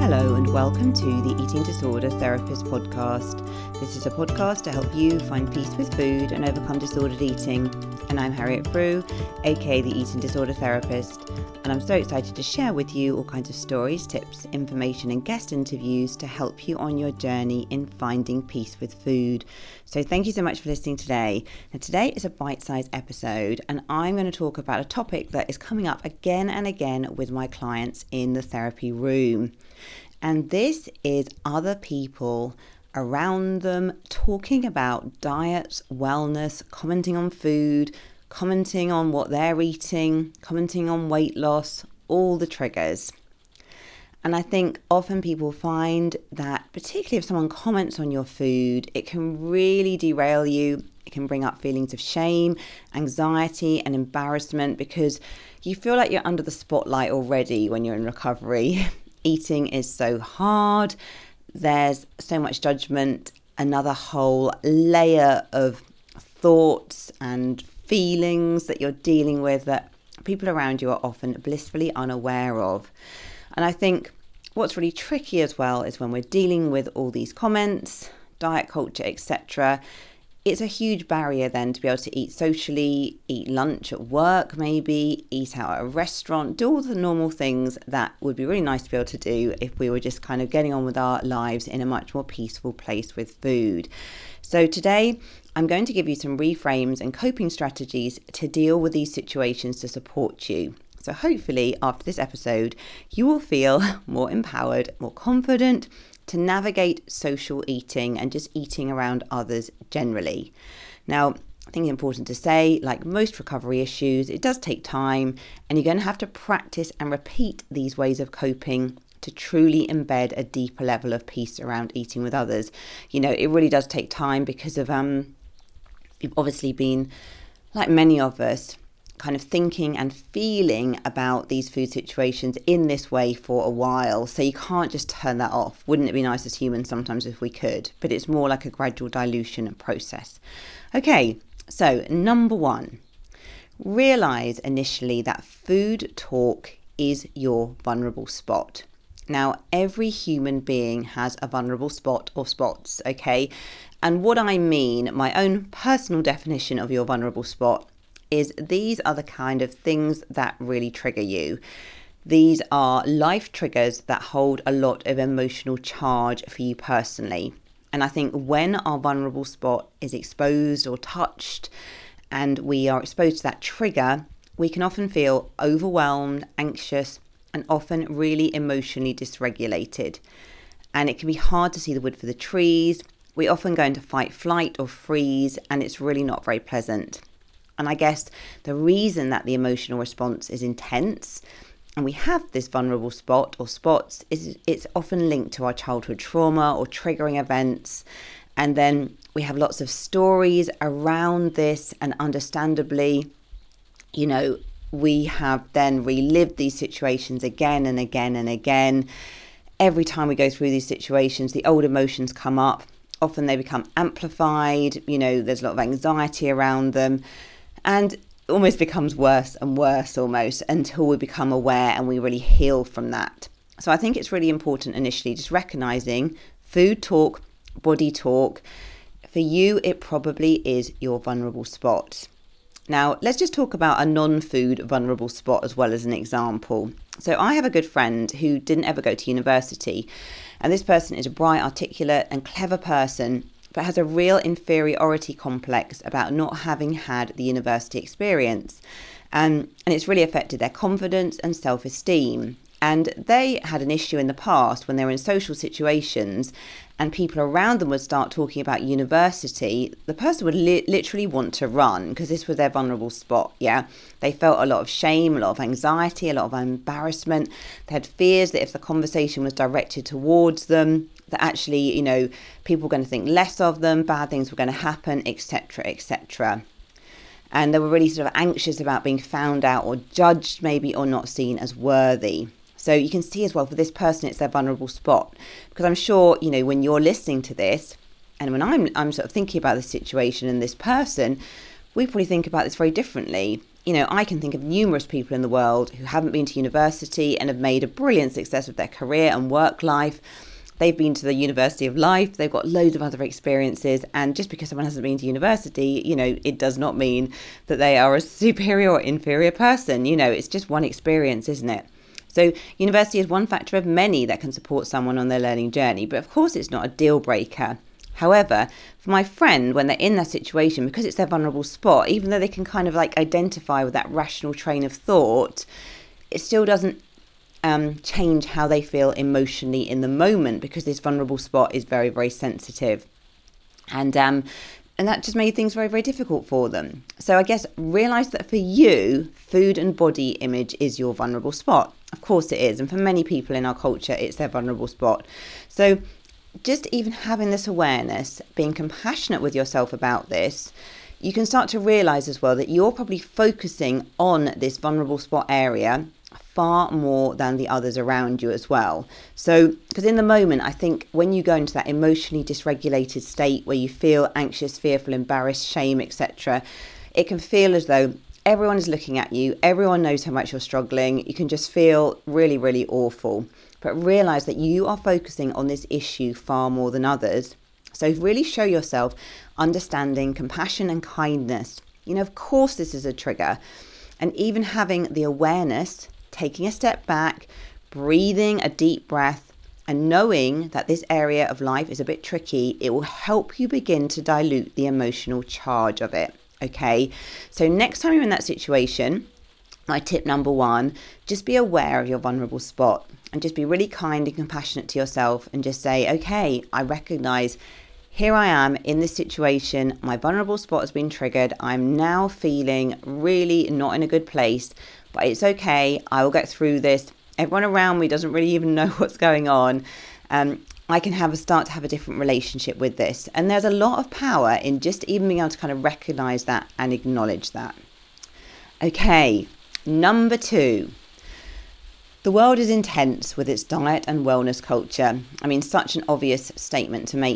Hello and welcome to the Eating Disorder Therapist podcast. This is a podcast to help you find peace with food and overcome disordered eating. And I'm Harriet Frew, aka the Eating Disorder Therapist. And I'm so excited to share with you all kinds of stories, tips, information and guest interviews to help you on your journey in finding peace with food. So thank you so much for listening today. And today is a bite-sized episode and I'm going to talk about a topic that is coming up again and again with my clients in the therapy room. And this is other people around them talking about diet, wellness, commenting on food, commenting on what they're eating, commenting on weight loss, all the triggers. And I think often people find that, particularly if someone comments on your food, it can really derail you. It can bring up feelings of shame, anxiety and embarrassment because you feel like you're under the spotlight already when you're in recovery. Eating is so hard. There's so much judgment, another whole layer of thoughts and feelings that you're dealing with that people around you are often blissfully unaware of. And I think what's really tricky as well is when we're dealing with all these comments, diet culture, etc. It's a huge barrier then to be able to eat socially, eat lunch at work maybe, eat out at a restaurant, do all the normal things that would be really nice to be able to do if we were just kind of getting on with our lives in a much more peaceful place with food. So today I'm going to give you some reframes and coping strategies to deal with these situations to support you. So hopefully after this episode you will feel more empowered, more confident, to navigate social eating and just eating around others generally. Now, I think it's important to say, like most recovery issues, it does take time and you're going to have to practice and repeat these ways of coping to truly embed a deeper level of peace around eating with others. You know, it really does take time because of, you've obviously been, like many of us, kind of thinking and feeling about these food situations in this way for a while. So you can't just turn that off. Wouldn't it be nice as humans sometimes if we could? But it's more like a gradual dilution process. Okay, so number one, realize initially that food talk is your vulnerable spot. Now, every human being has a vulnerable spot or spots, okay? And what I mean, my own personal definition of your vulnerable spot is these are the kind of things that really trigger you. These are life triggers that hold a lot of emotional charge for you personally. And I think when our vulnerable spot is exposed or touched and we are exposed to that trigger, we can often feel overwhelmed, anxious, and often really emotionally dysregulated. And it can be hard to see the wood for the trees. We often go into fight, flight, or freeze, and it's really not very pleasant. And I guess the reason that the emotional response is intense and we have this vulnerable spot or spots is it's often linked to our childhood trauma or triggering events. And then we have lots of stories around this, and understandably, you know, we have then relived these situations again and again and again. Every time we go through these situations, the old emotions come up. Often they become amplified. You know, there's a lot of anxiety around them. And it almost becomes worse and worse almost until we become aware and we really heal from that. So I think it's really important initially just recognizing food talk, body talk. For you, it probably is your vulnerable spot. Now, let's just talk about a non-food vulnerable spot as well as an example. So I have a good friend who didn't ever go to university. And this person is a bright, articulate and clever person, but has a real inferiority complex about not having had the university experience. And it's really affected their confidence and self-esteem. And they had an issue in the past when they were in social situations and people around them would start talking about university. The person would literally want to run because this was their vulnerable spot, yeah? They felt a lot of shame, a lot of anxiety, a lot of embarrassment. They had fears that if the conversation was directed towards them, that actually, you know, people were going to think less of them, bad things were going to happen, etc., etc. And they were really sort of anxious about being found out or judged maybe or not seen as worthy. So you can see as well for this person, it's their vulnerable spot. Because I'm sure, you know, when you're listening to this and when I'm sort of thinking about the situation and this person, we probably think about this very differently. I can think of numerous people in the world who haven't been to university and have made a brilliant success of their career and work life. They've been to the University of Life, they've got loads of other experiences, and just because someone hasn't been to university, it does not mean that they are a superior or inferior person. It's just one experience, isn't it? So university is one factor of many that can support someone on their learning journey, but of course it's not a deal breaker. However, for my friend, when they're in that situation, because it's their vulnerable spot, even though they can kind of like identify with that rational train of thought, it still doesn't change how they feel emotionally in the moment, because this vulnerable spot is very, very sensitive. And that just made things very, very difficult for them. So I guess realise that for you, food and body image is your vulnerable spot. Of course it is. And for many people in our culture, it's their vulnerable spot. So just even having this awareness, being compassionate with yourself about this, you can start to realise as well that you're probably focusing on this vulnerable spot area far more than the others around you as well. So, because in the moment, I think when you go into that emotionally dysregulated state where you feel anxious, fearful, embarrassed, shame, etc., it can feel as though everyone is looking at you, everyone knows how much you're struggling, you can just feel really, really awful. But realise that you are focusing on this issue far more than others. So really show yourself understanding, compassion and kindness. Of course this is a trigger. And even having the awareness, taking a step back, breathing a deep breath, and knowing that this area of life is a bit tricky, it will help you begin to dilute the emotional charge of it. Okay, so next time you're in that situation, my tip number 1, just be aware of your vulnerable spot and just be really kind and compassionate to yourself and just say, okay, I recognize here I am in this situation. My vulnerable spot has been triggered. I'm now feeling really not in a good place, but it's okay. I will get through this. Everyone around me doesn't really even know what's going on. I can start to have a different relationship with this. And there's a lot of power in just even being able to kind of recognize that and acknowledge that. Okay, number 2. The world is intense with its diet and wellness culture. I mean, such an obvious statement to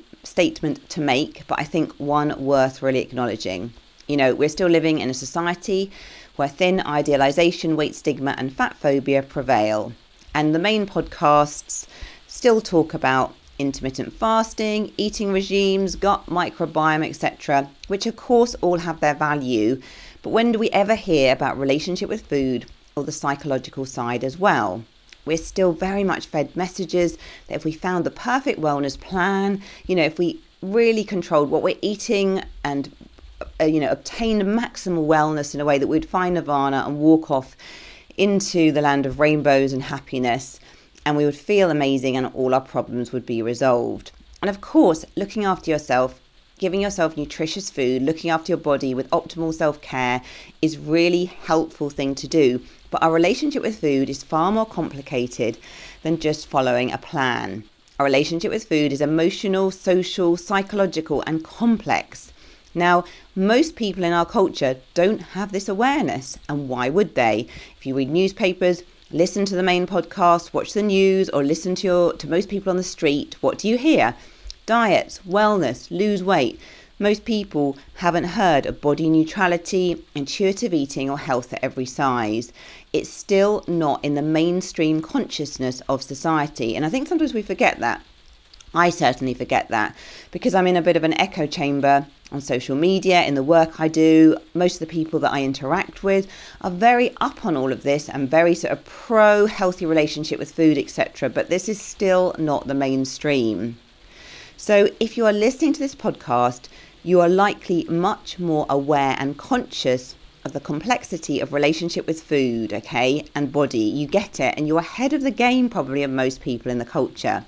make, but I think one worth really acknowledging. We're still living in a society where thin idealization, weight stigma and fat phobia prevail. And the main podcasts still talk about intermittent fasting, eating regimes, gut microbiome, etc., which of course all have their value. But when do we ever hear about relationship with food or the psychological side as well? We're still very much fed messages that if we found the perfect wellness plan, if we really controlled what we're eating and obtained maximal wellness in a way that we'd find nirvana and walk off into the land of rainbows and happiness, and we would feel amazing and all our problems would be resolved. And of course, looking after yourself, giving yourself nutritious food, looking after your body with optimal self-care is really helpful thing to do. But our relationship with food is far more complicated than just following a plan. Our relationship with food is emotional, social, psychological, and complex. Now, most people in our culture don't have this awareness, and why would they? If you read newspapers, listen to the main podcast, watch the news, or listen to most people on the street, what do you hear? Diets, wellness, lose weight. Most people haven't heard of body neutrality, intuitive eating, or health at every size. It's still not in the mainstream consciousness of society. And I think sometimes we forget that. I certainly forget that because I'm in a bit of an echo chamber on social media, in the work I do. Most of the people that I interact with are very up on all of this and very sort of pro healthy relationship with food, etc. But this is still not the mainstream. So if you are listening to this podcast, you are likely much more aware and conscious of the complexity of relationship with food, okay, and body. You get it, and you're ahead of the game probably of most people in the culture.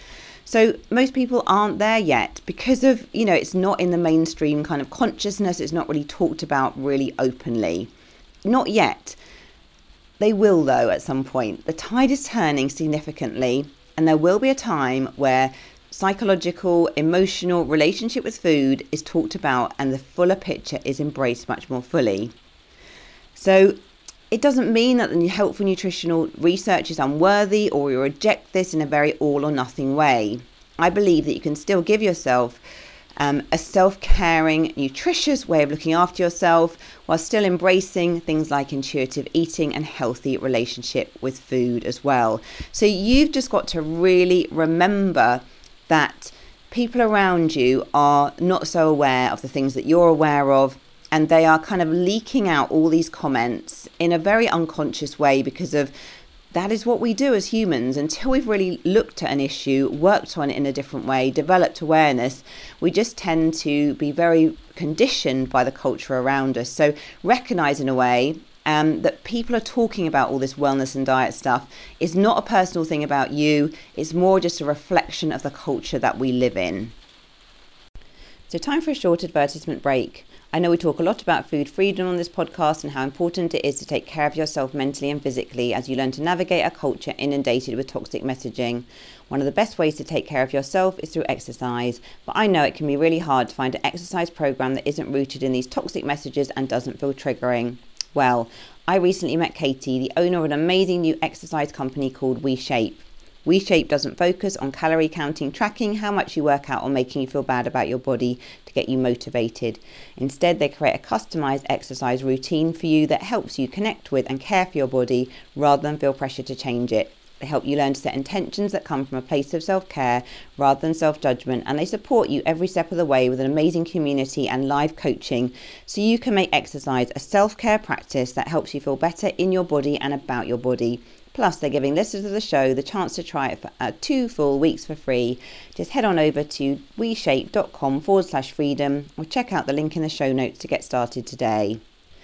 So most people aren't there yet because of, it's not in the mainstream kind of consciousness. It's not really talked about really openly. Not yet. They will, though, at some point. The tide is turning significantly, and there will be a time where psychological, emotional relationship with food is talked about and the fuller picture is embraced much more fully. So it doesn't mean that the helpful nutritional research is unworthy or you reject this in a very all or nothing way. I believe that you can still give yourself a self-caring, nutritious way of looking after yourself while still embracing things like intuitive eating and healthy relationship with food as well. So you've just got to really remember that people around you are not so aware of the things that you're aware of, and they are kind of leaking out all these comments in a very unconscious way, because of that is what we do as humans. Until we've really looked at an issue, worked on it in a different way, developed awareness, we just tend to be very conditioned by the culture around us. So recognize in a way that people are talking about all this wellness and diet stuff is not a personal thing about you. It's more just a reflection of the culture that we live in. So time for a short advertisement break. I know we talk a lot about food freedom on this podcast and how important it is to take care of yourself mentally and physically as you learn to navigate a culture inundated with toxic messaging. One of the best ways to take care of yourself is through exercise, but I know it can be really hard to find an exercise program that isn't rooted in these toxic messages and doesn't feel triggering. Well, I recently met Katie, the owner of an amazing new exercise company called WeShape. WeShape doesn't focus on calorie counting, tracking how much you work out, or making you feel bad about your body to get you motivated. Instead, they create a customized exercise routine for you that helps you connect with and care for your body rather than feel pressure to change it. They help you learn to set intentions that come from a place of self-care rather than self-judgment, and they support you every step of the way with an amazing community and live coaching so you can make exercise a self-care practice that helps you feel better in your body and about your body. Plus, they're giving listeners of the show the chance to try it for 2 full weeks for free. Just head on over to weshape.com/freedom or check out the link in the show notes to get started today.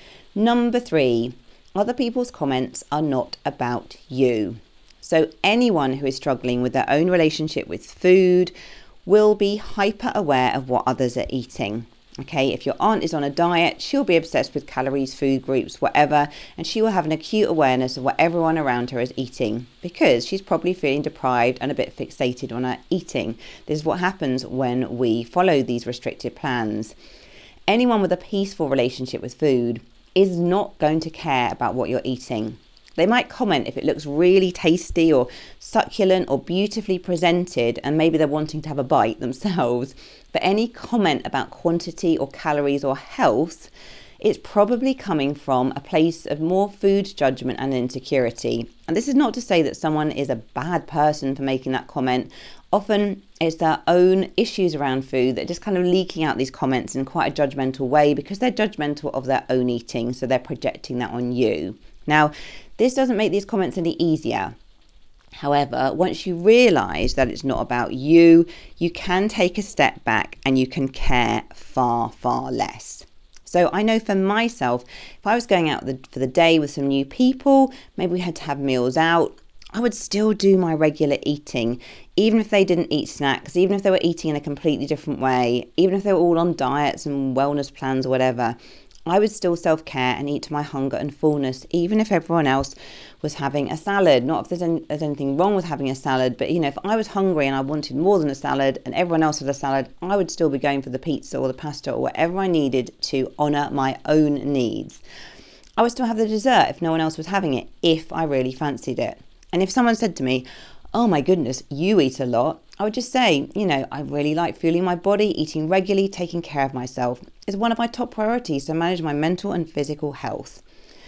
Number 3, other people's comments are not about you. So anyone who is struggling with their own relationship with food will be hyper aware of what others are eating. Okay, if your aunt is on a diet, she'll be obsessed with calories, food groups, whatever, and she will have an acute awareness of what everyone around her is eating because she's probably feeling deprived and a bit fixated on her eating. This is what happens when we follow these restricted plans. Anyone with a peaceful relationship with food is not going to care about what you're eating. They might comment if it looks really tasty or succulent or beautifully presented, and maybe they're wanting to have a bite themselves. But any comment about quantity or calories or health, it's probably coming from a place of more food judgment and insecurity. And this is not to say that someone is a bad person for making that comment. Often it's their own issues around food that are just kind of leaking out these comments in quite a judgmental way because they're judgmental of their own eating, so they're projecting that on you. Now, this doesn't make these comments any easier. However, once you realise that it's not about you, you can take a step back and you can care far, far less. So I know for myself, if I was going out for the day with some new people, maybe we had to have meals out, I would still do my regular eating, even if they didn't eat snacks, even if they were eating in a completely different way, even if they were all on diets and wellness plans or whatever. I would still self-care and eat to my hunger and fullness, even if everyone else was having a salad. Not if there's anything wrong with having a salad, but if I was hungry and I wanted more than a salad and everyone else had a salad, I would still be going for the pizza or the pasta or whatever I needed to honour my own needs. I would still have the dessert if no one else was having it, if I really fancied it. And if someone said to me, "Oh my goodness, you eat a lot," I would just say, I really like fueling my body, eating regularly, taking care of myself is one of my top priorities to manage my mental and physical health.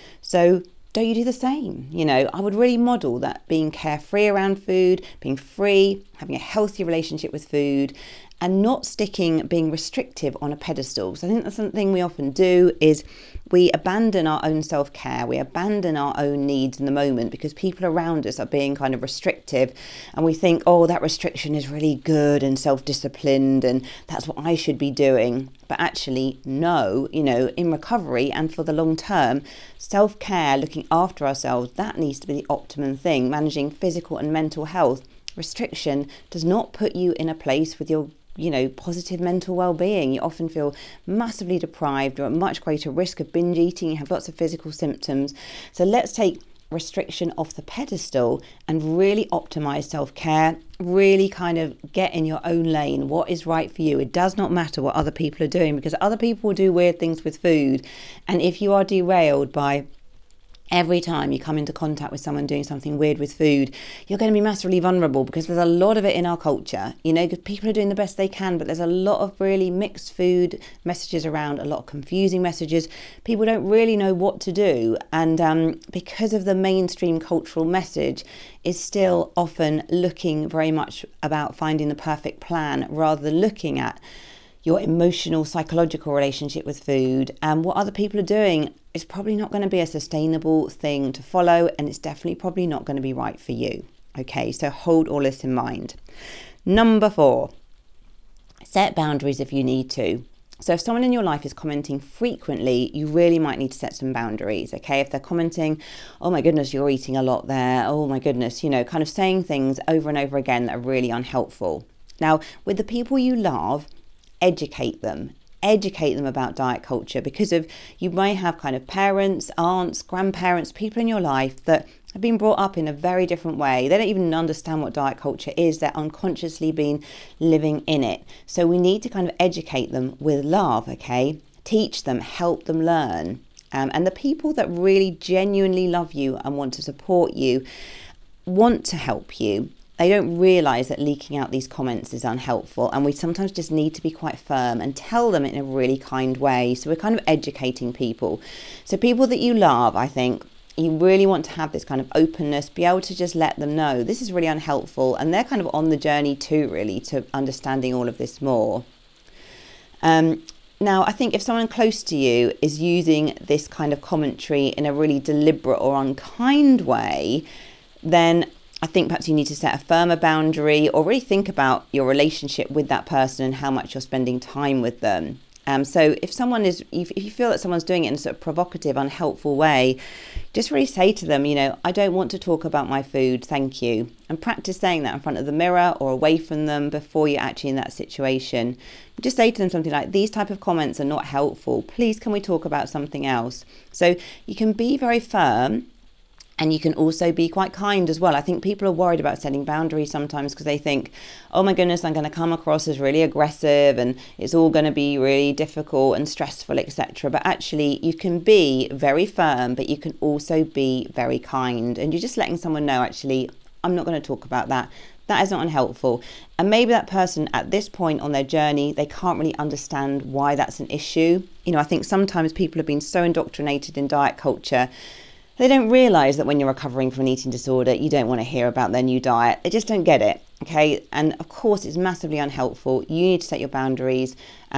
So don't you do the same? I would really model that, being carefree around food, being free, having a healthy relationship with food, and not being restrictive on a pedestal. So I think that's something we often do is we abandon our own self-care, we abandon our own needs in the moment because people around us are being kind of restrictive, and we think, oh, that restriction is really good and self-disciplined and that's what I should be doing. But actually, no, in recovery and for the long term, self-care, looking after ourselves, that needs to be the optimum thing. Managing physical and mental health. Restriction does not put you in a place with your positive mental well-being. You often feel massively deprived. You're at much greater risk of binge eating. You have lots of physical symptoms. So let's take restriction off the pedestal and really optimize self-care, really kind of get in your own lane. What is right for you? It does not matter what other people are doing because other people will do weird things with food. And if you are derailed by Every time you come into contact with someone doing something weird with food, you're going to be massively vulnerable, because there's a lot of it in our culture, because people are doing the best they can, but there's a lot of really mixed food messages around, a lot of confusing messages. People don't really know what to do. And because of the mainstream cultural message is still often looking very much about finding the perfect plan, rather than looking at your emotional, psychological relationship with food, and what other people are doing is probably not going to be a sustainable thing to follow, and it's definitely probably not going to be right for you. Okay, so hold all this in mind. Number 4, set boundaries if you need to. So if someone in your life is commenting frequently, you really might need to set some boundaries, okay? If they're commenting, oh my goodness, you're eating a lot there, oh my goodness, kind of saying things over and over again that are really unhelpful. Now, with the people you love, educate them about diet culture, because you may have kind of parents, aunts, grandparents, people in your life that have been brought up in a very different way. They don't even understand what diet culture is. They're unconsciously been living in it. So we need to kind of educate them with love, okay? Teach them, help them learn. And the people that really genuinely love you and want to support you, want to help you, they don't realise that leaking out these comments is unhelpful, and we sometimes just need to be quite firm and tell them in a really kind way. So we're kind of educating people. So people that you love, I think, you really want to have this kind of openness, be able to just let them know this is really unhelpful, and they're kind of on the journey too, really, to understanding all of this more. Now, I think if someone close to you is using this kind of commentary in a really deliberate or unkind way, then I think perhaps you need to set a firmer boundary, or really think about your relationship with that person and how much you're spending time with them. So if you feel that someone's doing it in a sort of provocative, unhelpful way, just really say to them, I don't want to talk about my food, thank you. And practice saying that in front of the mirror or away from them before you're actually in that situation. Just say to them something like, these type of comments are not helpful. Please, can we talk about something else? So you can be very firm, and you can also be quite kind as well. I think people are worried about setting boundaries sometimes because they think, oh my goodness, I'm going to come across as really aggressive and it's all going to be really difficult and stressful, etc. But actually you can be very firm, but you can also be very kind. And you're just letting someone know, actually, I'm not going to talk about that. That is not unhelpful. And maybe that person at this point on their journey, they can't really understand why that's an issue. I think sometimes people have been so indoctrinated in diet culture, they don't realise that when you're recovering from an eating disorder, you don't want to hear about their new diet. They just don't get it, okay? And of course, it's massively unhelpful. You need to set your boundaries,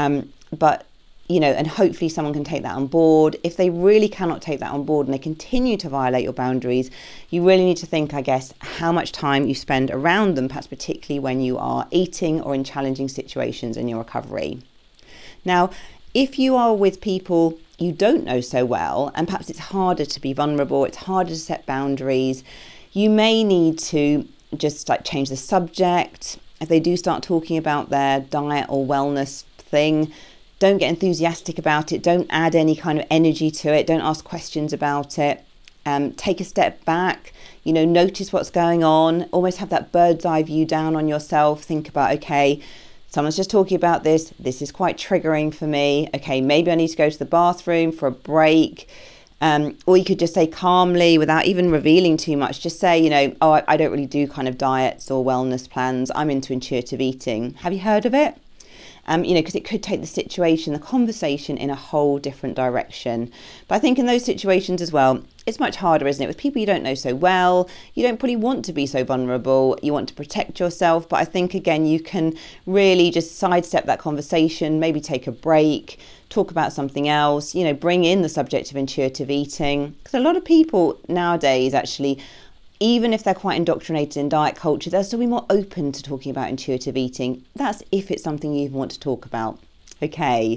but and hopefully someone can take that on board. If they really cannot take that on board and they continue to violate your boundaries, you really need to think, I guess, how much time you spend around them, perhaps particularly when you are eating or in challenging situations in your recovery. Now, if you are with people you don't know so well, and perhaps it's harder to be vulnerable, it's harder to set boundaries, you may need to just change the subject. If they do start talking about their diet or wellness thing, don't get enthusiastic about it. Don't add any kind of energy to it. Don't ask questions about it. Take a step back, notice what's going on, almost have that bird's eye view down on yourself. Think about, okay, someone's just talking about this. This is quite triggering for me. Okay, maybe I need to go to the bathroom for a break. Or you could just say calmly, without even revealing too much, just say, I don't really do kind of diets or wellness plans. I'm into intuitive eating. Have you heard of it? Because it could take the situation, the conversation in a whole different direction. But I think in those situations as well, it's much harder, isn't it? With people you don't know so well, you don't probably want to be so vulnerable. You want to protect yourself. But I think, again, you can really just sidestep that conversation, maybe take a break, talk about something else, bring in the subject of intuitive eating. Because a lot of people nowadays, actually, even if they're quite indoctrinated in diet culture, they'll still be more open to talking about intuitive eating. That's if it's something you even want to talk about. Okay,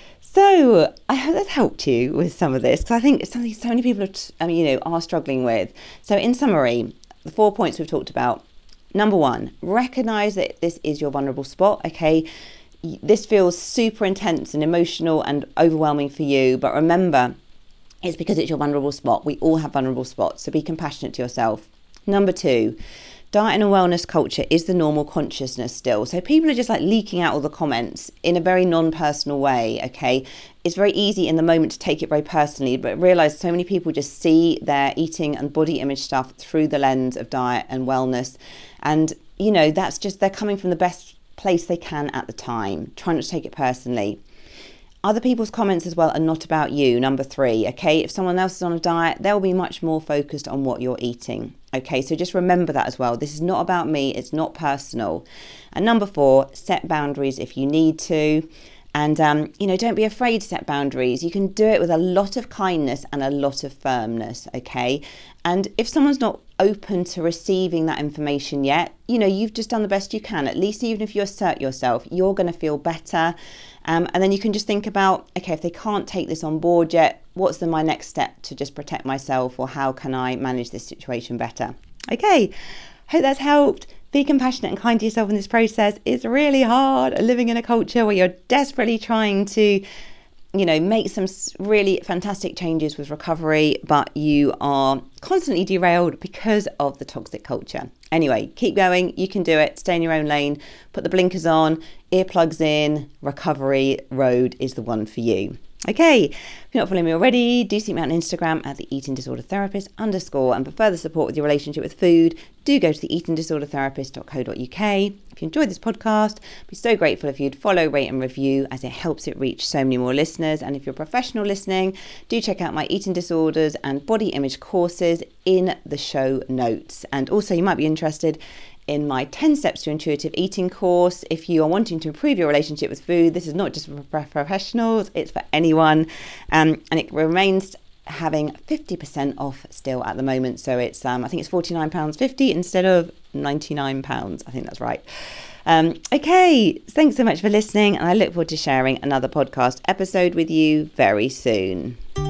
so I hope that's helped you with some of this, because I think it's something so many people are struggling with. So in summary, the 4 points we've talked about. Number 1, recognise that this is your vulnerable spot, okay? This feels super intense and emotional and overwhelming for you, but remember, it's because it's your vulnerable spot. We all have vulnerable spots, so be compassionate to yourself. Number 2, diet and wellness culture is the normal consciousness still. So people are just like leaking out all the comments in a very non-personal way, okay? It's very easy in the moment to take it very personally, but realize so many people just see their eating and body image stuff through the lens of diet and wellness. And, you know, that's just, they're coming from the best place they can at the time. Try not to take it personally. Other people's comments as well are not about you, number 3, okay? If someone else is on a diet, they'll be much more focused on what you're eating, okay? So just remember that as well. This is not about me, it's not personal. And number 4, set boundaries if you need to. And, don't be afraid to set boundaries. You can do it with a lot of kindness and a lot of firmness, okay? And if someone's not open to receiving that information yet, you've just done the best you can. At least even if you assert yourself, you're going to feel better. And then you can just think about, okay, if they can't take this on board yet, what's then my next step to just protect myself, or how can I manage this situation better? Okay, hope that's helped. Be compassionate and kind to yourself in this process. It's really hard living in a culture where you're desperately trying to, make some really fantastic changes with recovery, but you are constantly derailed because of the toxic culture. Anyway, keep going. You can do it. Stay in your own lane. Put the blinkers on, earplugs in. Recovery road is the one for you. Okay, if you're not following me already, do seek me out on Instagram at the Eating Disorder Therapist _. And for further support with your relationship with food, do go to the eatingdisordertherapist.co.uk. If you enjoyed this podcast, I'd be so grateful if you'd follow, rate and review, as it helps it reach so many more listeners. And if you're a professional listening, do check out my eating disorders and body image courses in the show notes. And also you might be interested in my 10 Steps to Intuitive Eating course. If you are wanting to improve your relationship with food, this is not just for professionals, it's for anyone. And it remains having 50% off still at the moment. So it's, I think it's £49.50 instead of £99. I think that's right. Okay, thanks so much for listening. And I look forward to sharing another podcast episode with you very soon.